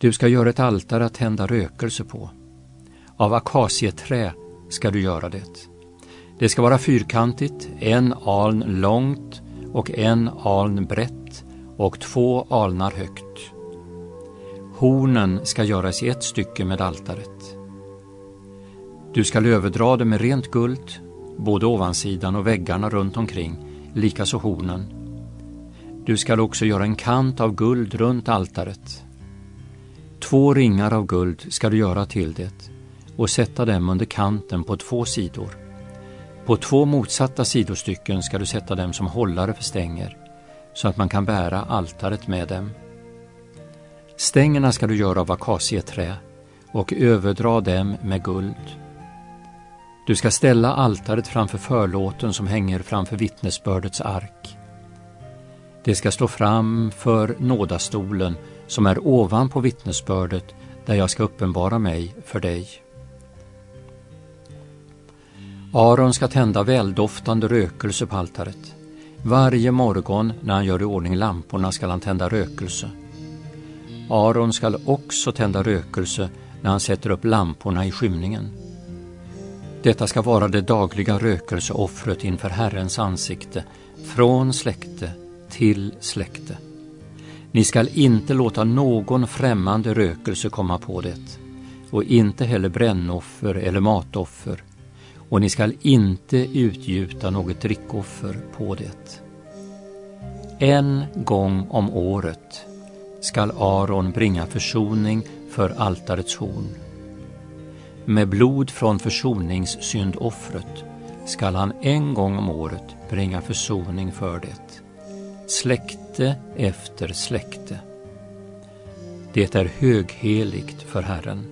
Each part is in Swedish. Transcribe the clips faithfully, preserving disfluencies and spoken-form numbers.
Du ska göra ett altare att tända rökelse på. Av akacieträ ska du göra det. Det ska vara fyrkantigt, en aln långt och en aln brett och två alnar högt. Hornen ska göras i ett stycke med altaret. Du ska överdra det med rent guld, både ovansidan och väggarna runt omkring, likaså hornen. Du ska också göra en kant av guld runt altaret. Två ringar av guld ska du göra till det och sätta dem under kanten på två sidor. På två motsatta sidostycken ska du sätta dem som hållare för stänger, så att man kan bära altaret med dem. Stängerna ska du göra av akacieträ och överdra dem med guld. Du ska ställa altaret framför förlåten som hänger framför vittnesbördets ark. Det ska stå fram för nådastolen som är ovanpå vittnesbördet, där jag ska uppenbara mig för dig. Aron ska tända väldoftande rökelse på altaret. Varje morgon när han gör i ordning lamporna ska han tända rökelse. Aron ska också tända rökelse när han sätter upp lamporna i skymningen. Detta ska vara det dagliga rökelseoffret inför Herrens ansikte, från släkte till släkte. Ni skall inte låta någon främmande rökelse komma på det, och inte heller brännoffer eller matoffer, och ni skall inte utgjuta något drickoffer på det. En gång om året skall Aron bringa försoning för altarets horn. Med blod från försoningssyndoffret skall han en gång om året bringa försoning för det, släkte efter släkte. Det är högheligt för Herren.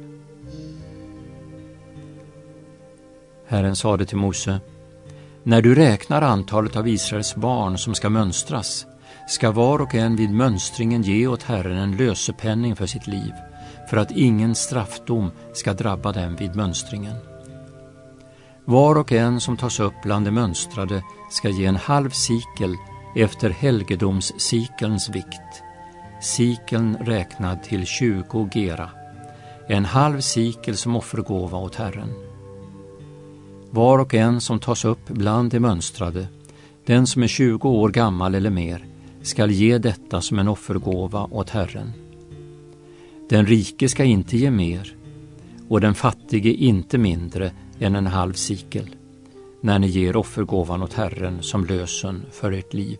Herren sade till Mose: när du räknar antalet av Israels barn som ska mönstras, ska var och en vid mönstringen ge åt Herren en lösepenning för sitt liv, för att ingen straffdom ska drabba dem vid mönstringen. Var och en som tas upp bland de mönstrade ska ge en halv sikel efter helgedomssikelns vikt, sikeln räknad till tjugo gera, en halv sikel som offergåva åt Herren. Var och en som tas upp bland de mönstrade, den som är tjugo år gammal eller mer, skall ge detta som en offergåva åt Herren. Den rike ska inte ge mer, och den fattige inte mindre än en halv sikel, när ni ger offergåvan åt Herren som lösen för ert liv.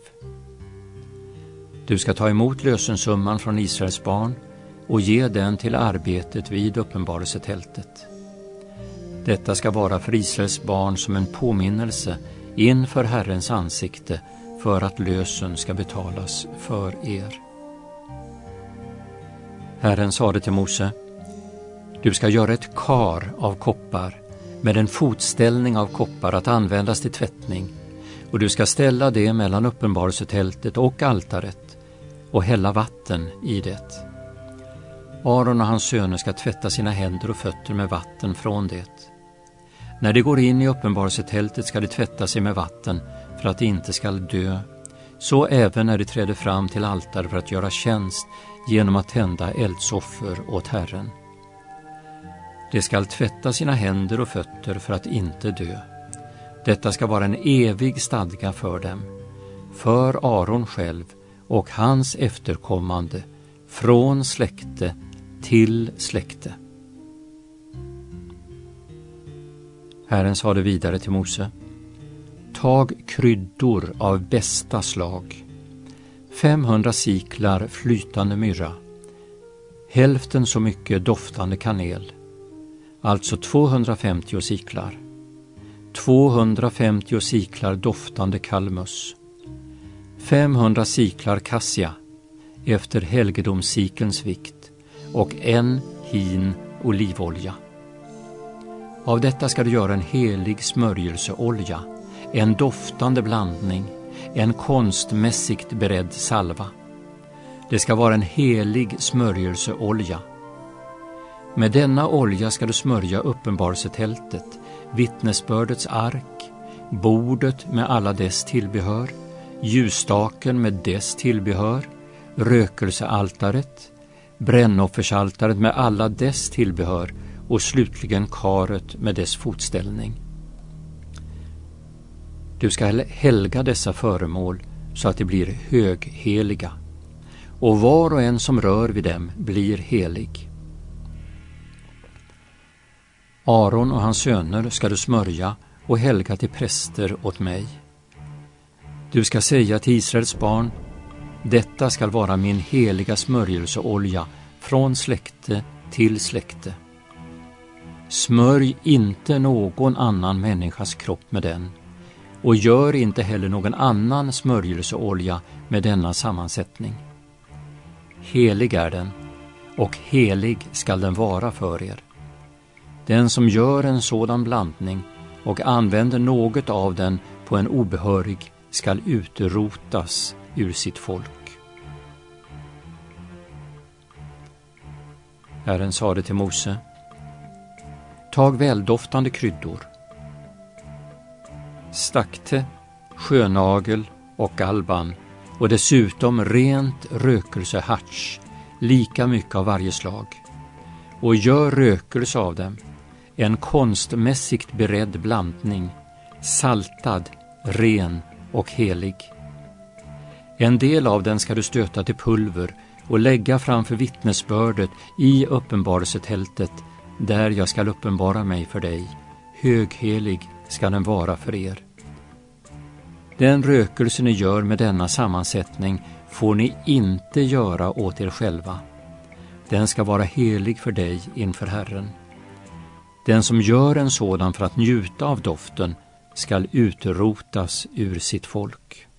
Du ska ta emot lösensumman från Israels barn och ge den till arbetet vid uppenbarelsetältet. Detta ska vara för Israels barn som en påminnelse inför Herrens ansikte, för att lösen ska betalas för er. Herren sade till Mose: du ska göra ett kar av koppar med en fotställning av koppar att användas till tvättning, och du ska ställa det mellan uppenbarelsetältet och altaret och hälla vatten i det. Aron och hans söner ska tvätta sina händer och fötter med vatten från det. När de går in i uppenbarelsetältet ska de tvätta sig med vatten för att de inte ska dö, så även när de träder fram till altar för att göra tjänst genom att tända eldsoffer åt Herren. De skall tvätta sina händer och fötter för att inte dö. Detta ska vara en evig stadga för dem, för Aron själv och hans efterkommande, från släkte till släkte. Herren sade vidare till Mose: tag kryddor av bästa slag, femhundra siklar flytande myrra, hälften så mycket doftande kanel, alltså tvåhundrafemtio siklar, tvåhundrafemtio siklar doftande kalmus, femhundra siklar kassia efter helgedomssikelns vikt och en hin olivolja. Av detta ska du göra en helig smörjelseolja, en doftande blandning, en konstmässigt beredd salva. Det ska vara en helig smörjelseolja. Med denna olja ska du smörja uppenbarelsetältet, vittnesbördets ark, bordet med alla dess tillbehör, ljusstaken med dess tillbehör, rökelsealtaret, brännoffersaltaret med alla dess tillbehör och slutligen karet med dess fotställning. Du ska helga dessa föremål så att de blir högheliga, och var och en som rör vid dem blir helig. Aron och hans söner ska du smörja och helga till präster åt mig. Du ska säga till Israels barn: detta skall vara min heliga smörjelseolja från släkte till släkte. Smörj inte någon annan människas kropp med den, och gör inte heller någon annan smörjelseolja med denna sammansättning. Helig är den, och helig skall den vara för er. Den som gör en sådan blandning och använder något av den på en obehörig skall utrotas ur sitt folk. Herren sade till Mose: tag väldoftande kryddor, stakte, sjönagel och alban, och dessutom rent rökelseharts, lika mycket av varje slag, och gör rökelse av dem, en konstmässigt beredd blandning, saltad, ren och helig. En del av den ska du stöta till pulver och lägga framför vittnesbördet i uppenbarelsetältet, där jag skall uppenbara mig för dig. Höghelig ska den vara för er. Den rökelse ni gör med denna sammansättning får ni inte göra åt er själva. Den ska vara helig för dig inför Herren. Den som gör en sådan för att njuta av doften skall utrotas ur sitt folk.